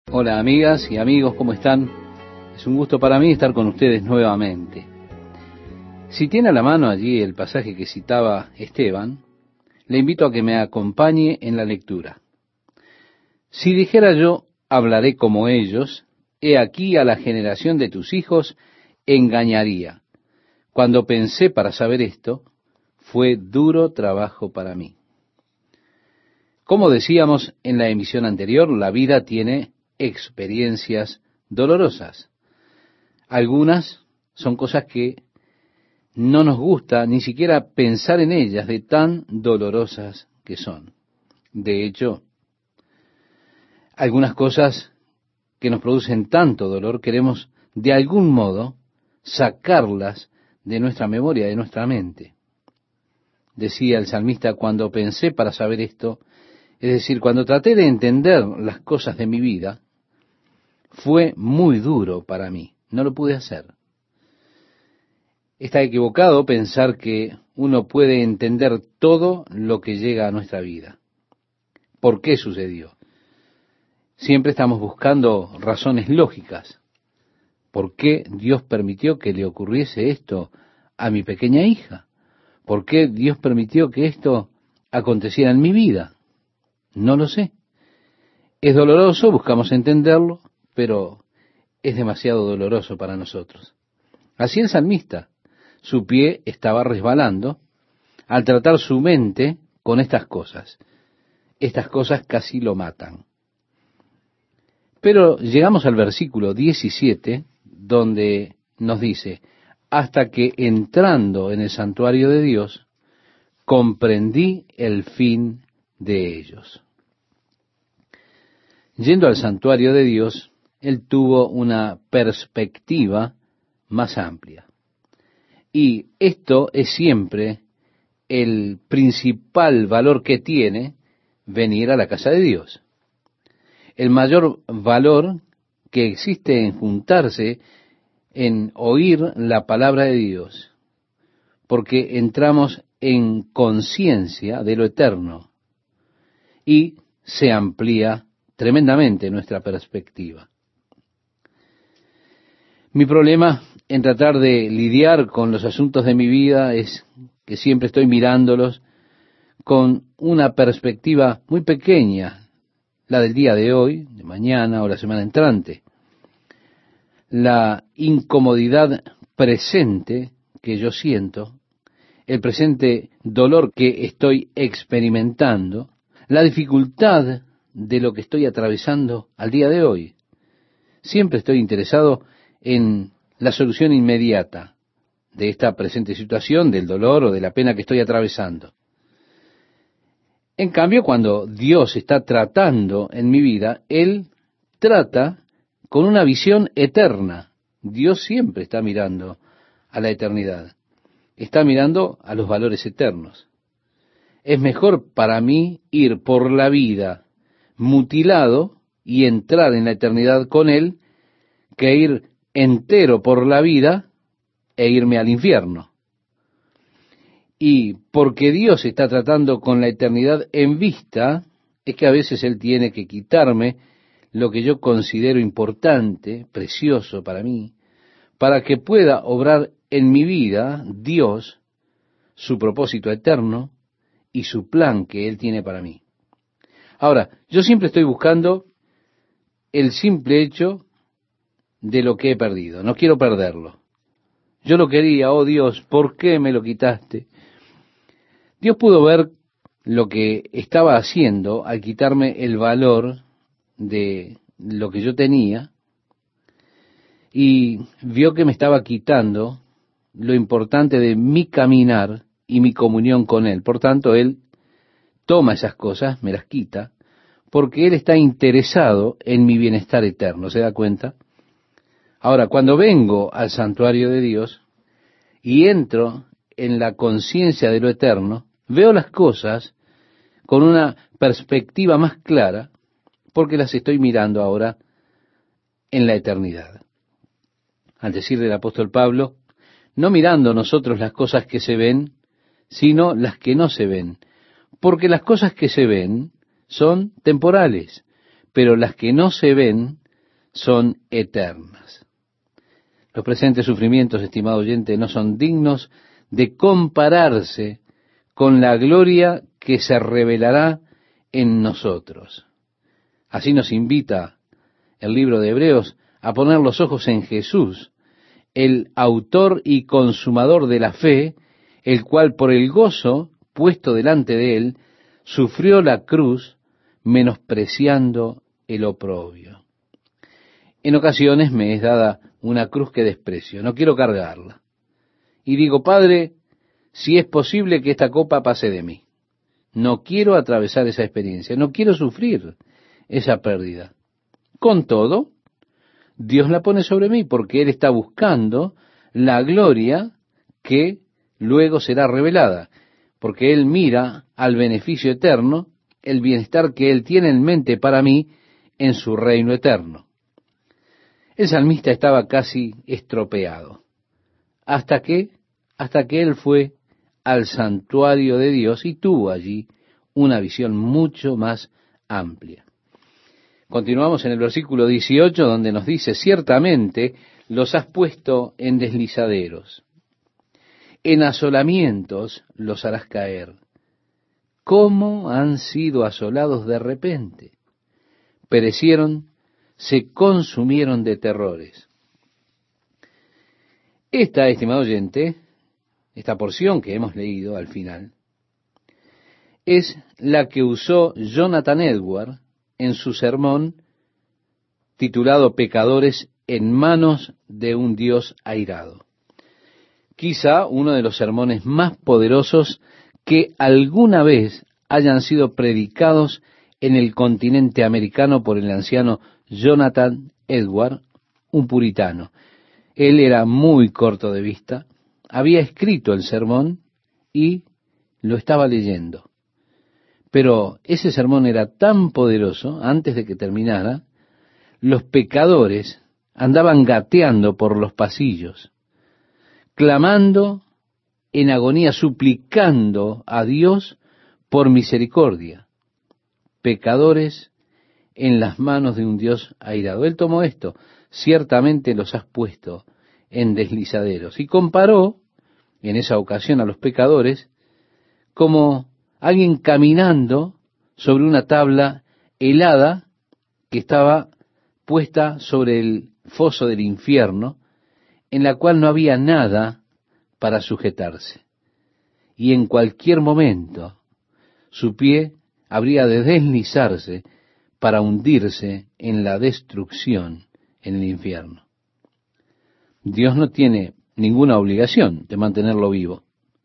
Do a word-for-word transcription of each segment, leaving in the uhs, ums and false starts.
Hola amigas y amigos, ¿cómo están? Es un gusto para mí estar con ustedes nuevamente. Si tiene a la mano allí el pasaje que citaba Esteban, le invito a que me acompañe en la lectura. Si dijera yo, hablaré como ellos, he aquí a la generación de tus hijos engañaría. Cuando pensé para saber esto, fue duro trabajo para mí. Como decíamos en la emisión anterior, la vida tiene experiencias dolorosas. Algunas son cosas que no nos gusta ni siquiera pensar en ellas, de tan dolorosas que son. De hecho, algunas cosas que nos producen tanto dolor, queremos de algún modo sacarlas de nuestra memoria, de nuestra mente. Decía el salmista, cuando pensé para saber esto, es decir, cuando traté de entender las cosas de mi vida, fue muy duro para mí, no lo pude hacer. Está equivocado pensar que uno puede entender todo lo que llega a nuestra vida. ¿Por qué sucedió? Siempre estamos buscando razones lógicas. ¿Por qué Dios permitió que le ocurriese esto a mi pequeña hija? ¿Por qué Dios permitió que esto aconteciera en mi vida? No lo sé. Es doloroso, buscamos entenderlo, pero es demasiado doloroso para nosotros. Así el salmista, su pie estaba resbalando al tratar su mente con estas cosas. Estas cosas casi lo matan. Pero llegamos al versículo diecisiete, donde nos dice, hasta que entrando en el santuario de Dios, comprendí el fin de ellos. Yendo al santuario de Dios, él tuvo una perspectiva más amplia. Y esto es siempre el principal valor que tiene venir a la casa de Dios. El mayor valor que existe en juntarse, en oír la palabra de Dios, porque entramos en conciencia de lo eterno y se amplía tremendamente nuestra perspectiva. Mi problema en tratar de lidiar con los asuntos de mi vida es que siempre estoy mirándolos con una perspectiva muy pequeña, la del día de hoy, de mañana o la semana entrante. La incomodidad presente que yo siento, el presente dolor que estoy experimentando, la dificultad de lo que estoy atravesando al día de hoy. Siempre estoy interesado en la solución inmediata de esta presente situación, del dolor o de la pena que estoy atravesando. En cambio, cuando Dios está tratando en mi vida, Él trata con una visión eterna. Dios siempre está mirando a la eternidad. Está mirando a los valores eternos. Es mejor para mí ir por la vida mutilado y entrar en la eternidad con Él que ir entero por la vida e irme al infierno. Y porque Dios está tratando con la eternidad en vista, es que a veces Él tiene que quitarme lo que yo considero importante, precioso para mí, para que pueda obrar en mi vida Dios su propósito eterno y su plan que Él tiene para mí. Ahora, yo siempre estoy buscando el simple hecho de lo que he perdido. No quiero perderlo. Yo lo quería, oh Dios, ¿por qué me lo quitaste? Dios pudo ver lo que estaba haciendo al quitarme el valor de lo que yo tenía y vio que me estaba quitando lo importante de mi caminar y mi comunión con Él. Por tanto, Él toma esas cosas, me las quita, porque Él está interesado en mi bienestar eterno. ¿Se da cuenta? Ahora, cuando vengo al santuario de Dios y entro en la conciencia de lo eterno, veo las cosas con una perspectiva más clara, porque las estoy mirando ahora en la eternidad. Al decir del apóstol Pablo, no mirando nosotros las cosas que se ven, sino las que no se ven, porque las cosas que se ven son temporales, pero las que no se ven son eternas. Los presentes sufrimientos, estimado oyente, no son dignos de compararse con la gloria que se revelará en nosotros. Así nos invita el libro de Hebreos a poner los ojos en Jesús, el autor y consumador de la fe, el cual por el gozo puesto delante de él, sufrió la cruz, menospreciando el oprobio. En ocasiones me es dada una cruz que desprecio, no quiero cargarla. Y digo, Padre, si es posible que esta copa pase de mí. No quiero atravesar esa experiencia, no quiero sufrir esa pérdida. Con todo, Dios la pone sobre mí porque Él está buscando la gloria que luego será revelada, porque Él mira al beneficio eterno, el bienestar que Él tiene en mente para mí en su reino eterno. El salmista estaba casi estropeado, hasta que, hasta que él fue al santuario de Dios y tuvo allí una visión mucho más amplia. Continuamos en el versículo dieciocho, donde nos dice, ciertamente los has puesto en deslizaderos, en asolamientos los harás caer. ¿Cómo han sido asolados de repente? Perecieron, se consumieron de terrores. Esta, estimado oyente, esta porción que hemos leído al final, es la que usó Jonathan Edwards en su sermón titulado Pecadores en manos de un Dios airado. Quizá uno de los sermones más poderosos que alguna vez hayan sido predicados en el continente americano por el anciano Jonathan Edwards, un puritano. Él era muy corto de vista, había escrito el sermón y lo estaba leyendo. Pero ese sermón era tan poderoso, antes de que terminara, los pecadores andaban gateando por los pasillos, clamando en agonía, suplicando a Dios por misericordia. Pecadores en las manos de un Dios airado. Él tomó esto, ciertamente los has puesto en deslizaderos, y comparó en esa ocasión a los pecadores como alguien caminando sobre una tabla helada que estaba puesta sobre el foso del infierno, en la cual no había nada para sujetarse. Y en cualquier momento su pie habría de deslizarse para hundirse en la destrucción, en el infierno. Dios no tiene ninguna obligación de mantenerlo vivo.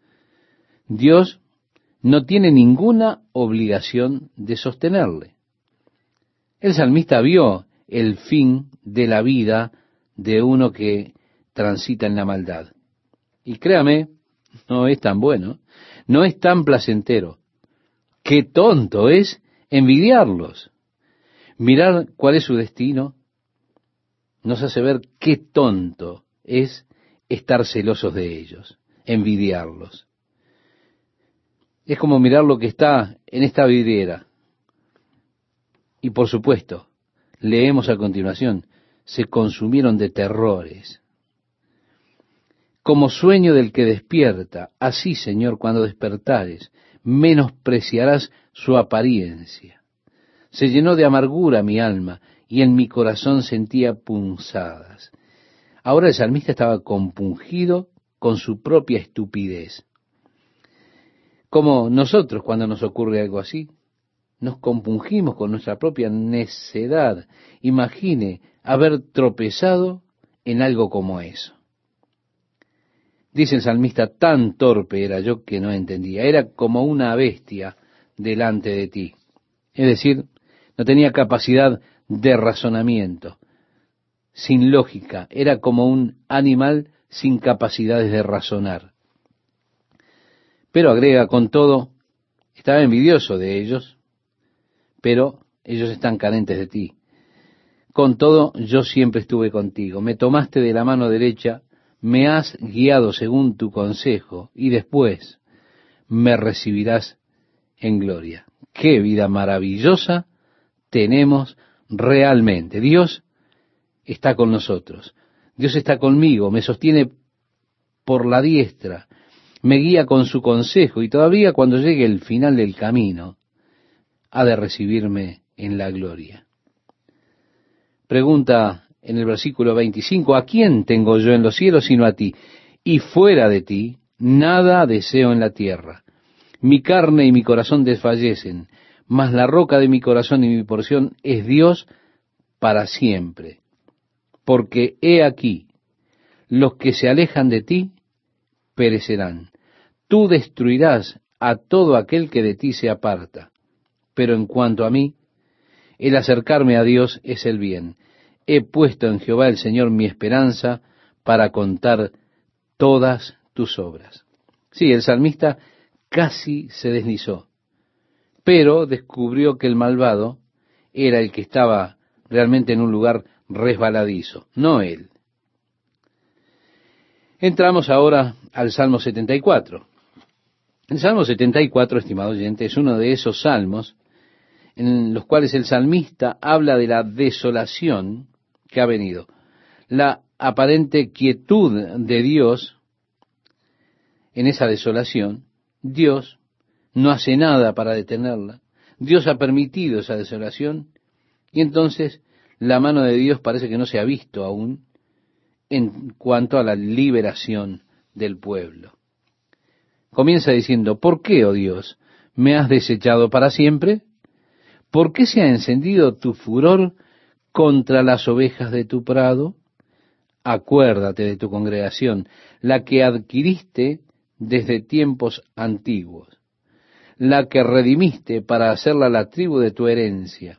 Dios no tiene ninguna obligación de sostenerle. El salmista vio el fin de la vida de uno que transita en la maldad. Y créame, no es tan bueno, no es tan placentero. Qué tonto es envidiarlos. Mirar cuál es su destino nos hace ver qué tonto es estar celosos de ellos, envidiarlos. Es como mirar lo que está en esta vidriera. Y por supuesto, leemos a continuación, se consumieron de terrores. Como sueño del que despierta, así, Señor, cuando despertares, menospreciarás su apariencia. Se llenó de amargura mi alma, y en mi corazón sentía punzadas. Ahora el salmista estaba compungido con su propia estupidez. Como nosotros cuando nos ocurre algo así, nos compungimos con nuestra propia necedad. Imagine haber tropezado en algo como eso. Dice el salmista, tan torpe era yo que no entendía. Era como una bestia delante de ti. Es decir, no tenía capacidad de razonamiento, sin lógica. Era como un animal sin capacidades de razonar. Pero agrega, con todo, estaba envidioso de ellos, pero ellos están carentes de ti. Con todo, yo siempre estuve contigo. Me tomaste de la mano derecha, me has guiado según tu consejo, y después me recibirás en gloria. ¡Qué vida maravillosa tenemos realmente. Dios está con nosotros. Dios está conmigo, me sostiene por la diestra, me guía con su consejo y todavía cuando llegue el final del camino, ha de recibirme en la gloria. Pregunta en el versículo veinticinco, ¿a quién tengo yo en los cielos sino a ti? Y fuera de ti, nada deseo en la tierra. Mi carne y mi corazón desfallecen, mas la roca de mi corazón y mi porción es Dios para siempre. Porque he aquí, los que se alejan de ti perecerán. Tú destruirás a todo aquel que de ti se aparta. Pero en cuanto a mí, el acercarme a Dios es el bien. He puesto en Jehová el Señor mi esperanza para contar todas tus obras. Sí, el salmista casi se deslizó, pero descubrió que el malvado era el que estaba realmente en un lugar resbaladizo, no él. Entramos ahora al Salmo setenta y cuatro. El Salmo setenta y cuatro, estimado oyente, es uno de esos salmos en los cuales el salmista habla de la desolación que ha venido, la aparente quietud de Dios en esa desolación. Dios no hace nada para detenerla. Dios ha permitido esa desolación y entonces la mano de Dios parece que no se ha visto aún en cuanto a la liberación del pueblo. Comienza diciendo, ¿por qué, oh Dios, me has desechado para siempre? ¿Por qué se ha encendido tu furor contra las ovejas de tu prado? Acuérdate de tu congregación, la que adquiriste desde tiempos antiguos, la que redimiste para hacerla la tribu de tu herencia.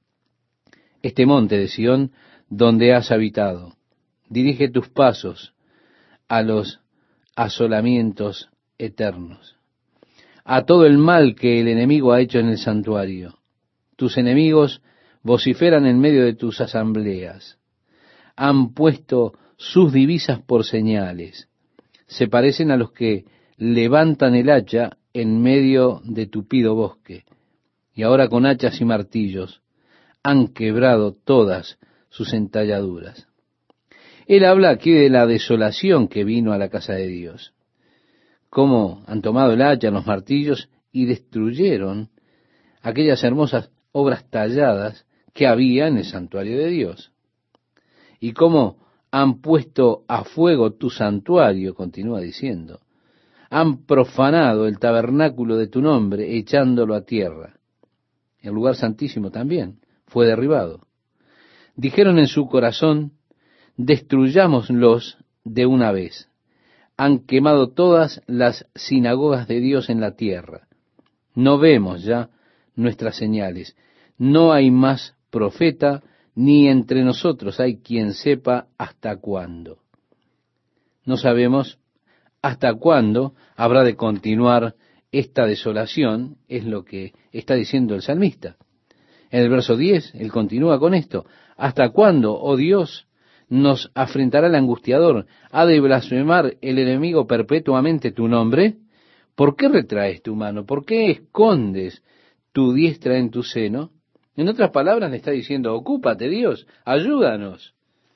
Este monte de Sión, donde has habitado, dirige tus pasos a los asolamientos eternos, a todo el mal que el enemigo ha hecho en el santuario. Tus enemigos vociferan en medio de tus asambleas. Han puesto sus divisas por señales. Se parecen a los que levantan el hacha en medio de tupido bosque. Y ahora con hachas y martillos han quebrado todas sus entalladuras. Él habla aquí de la desolación que vino a la casa de Dios. Cómo han tomado el hacha, los martillos y destruyeron aquellas hermosas obras talladas que había en el santuario de Dios. Y cómo han puesto a fuego tu santuario, continúa diciendo. Han profanado el tabernáculo de tu nombre, echándolo a tierra. El lugar santísimo también fue derribado. Dijeron en su corazón, destruyámoslos de una vez. Han quemado todas las sinagogas de Dios en la tierra. No vemos ya nuestras señales. No hay más profeta, ni entre nosotros hay quien sepa hasta cuándo. No sabemos hasta cuándo habrá de continuar esta desolación, es lo que está diciendo el salmista. En el verso diez, él continúa con esto. ¿Hasta cuándo, oh Dios, nos afrentará el angustiador? ¿Ha de blasfemar el enemigo perpetuamente tu nombre? ¿Por qué retraes tu mano? ¿Por qué escondes tu diestra en tu seno? En otras palabras le está diciendo, ocúpate Dios, ayúdanos.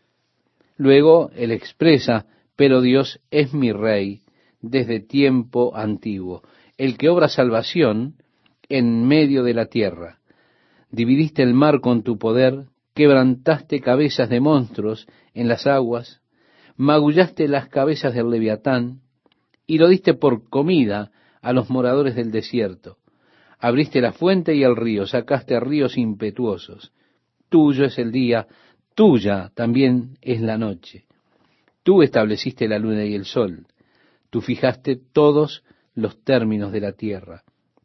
Luego él expresa, pero Dios es mi rey desde tiempo antiguo, el que obra salvación en medio de la tierra. Dividiste el mar con tu poder, quebrantaste cabezas de monstruos en las aguas, magullaste las cabezas del leviatán, y lo diste por comida a los moradores del desierto. Abriste la fuente y el río, sacaste ríos impetuosos. Tuyo es el día, tuya también es la noche. Tú estableciste la luna y el sol. Tú fijaste todos los términos de la tierra.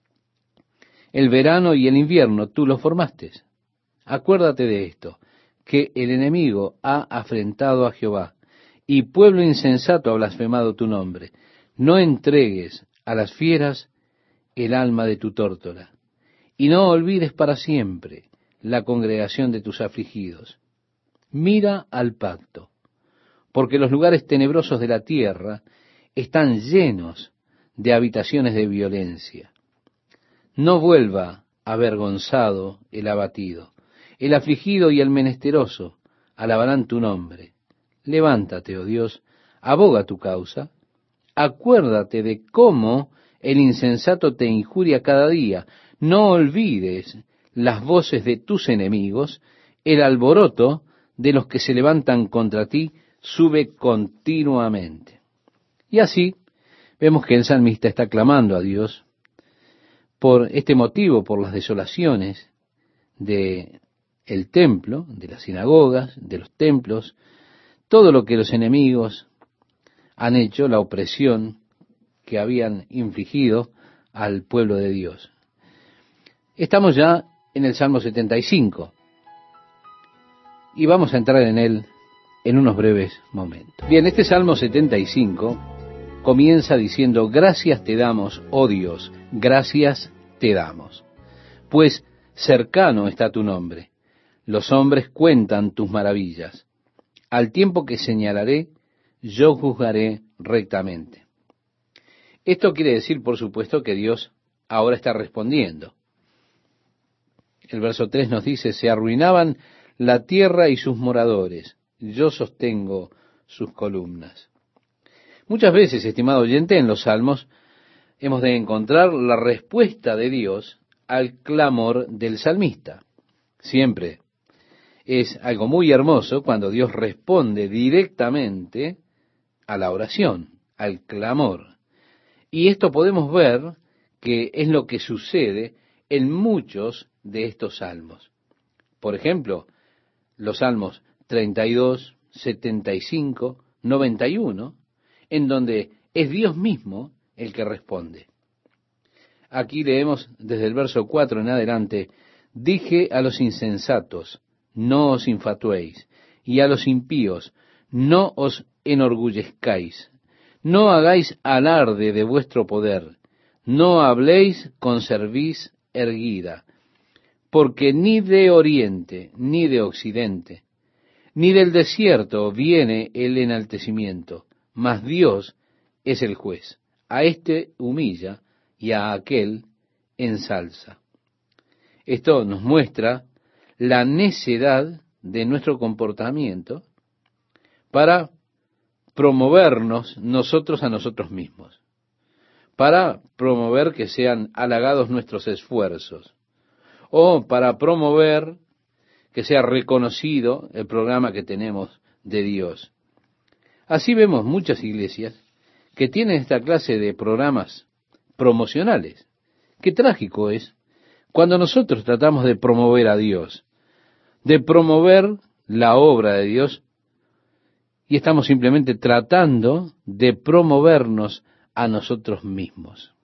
El verano y el invierno tú los formaste. Acuérdate de esto, que el enemigo ha afrentado a Jehová, y pueblo insensato ha blasfemado tu nombre. No entregues a las fieras el alma de tu tórtola, y no olvides para siempre la congregación de tus afligidos. Mira al pacto, porque los lugares tenebrosos de la tierra están llenos de habitaciones de violencia. No vuelva avergonzado el abatido, El afligido y el menesteroso alabarán tu nombre. Levántate, oh Dios, aboga tu causa. Acuérdate de cómo el insensato te injuria cada día. No olvides las voces de tus enemigos. El alboroto de los que se levantan contra ti sube continuamente. Y así vemos que el salmista está clamando a Dios por este motivo, por las desolaciones de el templo, de las sinagogas, de los templos, todo lo que los enemigos han hecho, la opresión que habían infligido al pueblo de Dios. Estamos ya en el Salmo setenta y cinco y vamos a entrar en él en unos breves momentos. Bien, este Salmo setenta y cinco comienza diciendo: gracias te damos, oh Dios, gracias te damos, pues cercano está tu nombre. Los hombres cuentan tus maravillas. Al tiempo que señalaré, yo juzgaré rectamente. Esto quiere decir, por supuesto, que Dios ahora está respondiendo. El verso tres nos dice: se arruinaban la tierra y sus moradores, yo sostengo sus columnas. Muchas veces, estimado oyente, en los Salmos hemos de encontrar la respuesta de Dios al clamor del salmista. Siempre es algo muy hermoso cuando Dios responde directamente a la oración, al clamor. Y esto podemos ver que es lo que sucede en muchos de estos salmos. Por ejemplo, los salmos treinta y dos, setenta y cinco, noventa y uno, en donde es Dios mismo el que responde. Aquí leemos desde el verso cuatro en adelante: dije a los insensatos, no os infatuéis, y a los impíos, no os enorgullezcáis, no hagáis alarde de vuestro poder, no habléis con cerviz erguida, porque ni de oriente, ni de occidente, ni del desierto viene el enaltecimiento, mas Dios es el juez. A éste humilla y a aquel ensalza. Esto nos muestra la necedad de nuestro comportamiento para promovernos nosotros a nosotros mismos, para promover que sean halagados nuestros esfuerzos, o para promover que sea reconocido el programa que tenemos de Dios. Así vemos muchas iglesias que tienen esta clase de programas promocionales. Qué trágico es cuando nosotros tratamos de promover a Dios, de promover la obra de Dios, y estamos simplemente tratando de promovernos a nosotros mismos.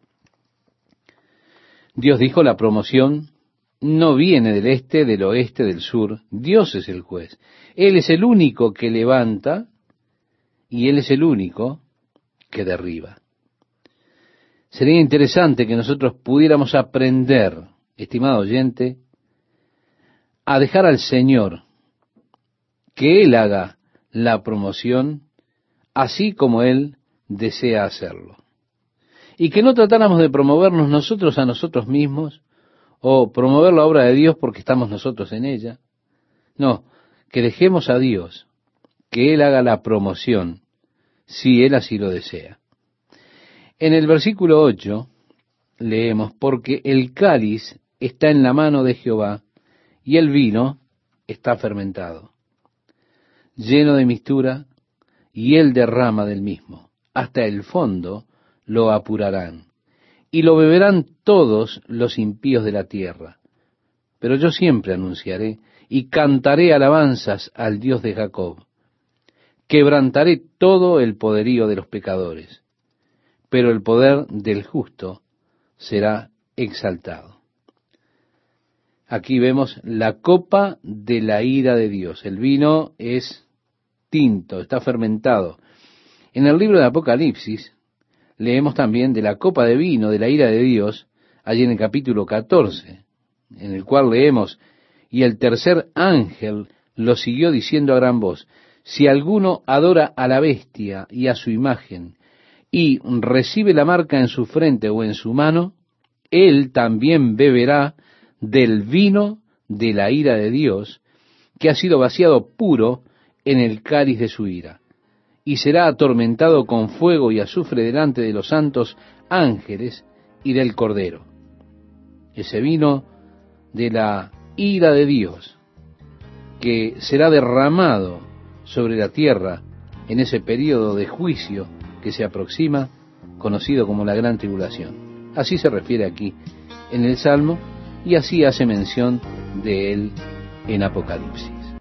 Dios dijo: la promoción no viene del este, del oeste, del sur. Dios es el juez. Él es el único que levanta y Él es el único que derriba. Sería interesante que nosotros pudiéramos aprender, estimado oyente, a dejar al Señor que Él haga la promoción así como Él desea hacerlo. Y que no tratáramos de promovernos nosotros a nosotros mismos o promover la obra de Dios porque estamos nosotros en ella. No, que dejemos a Dios que Él haga la promoción si Él así lo desea. En el versículo ocho leemos: porque el cáliz está en la mano de Jehová y el vino está fermentado, lleno de mistura, y Él derrama del mismo. Hasta el fondo lo apurarán, y lo beberán todos los impíos de la tierra. Pero yo siempre anunciaré y cantaré alabanzas al Dios de Jacob. Quebrantaré todo el poderío de los pecadores, pero el poder del justo será exaltado. Aquí vemos la copa de la ira de Dios. El vino es tinto, está fermentado. En el libro de Apocalipsis leemos también de la copa de vino de la ira de Dios, allí en el capítulo catorce, en el cual leemos: y el tercer ángel lo siguió diciendo a gran voz: si alguno adora a la bestia y a su imagen, y recibe la marca en su frente o en su mano, él también beberá del vino de la ira de Dios, que ha sido vaciado puro en el cáliz de su ira, y será atormentado con fuego y azufre delante de los santos ángeles y del Cordero. Ese vino de la ira de Dios, que será derramado sobre la tierra en ese período de juicio que se aproxima, conocido como la Gran Tribulación. Así se refiere aquí en el Salmo, y así hace mención de él en Apocalipsis.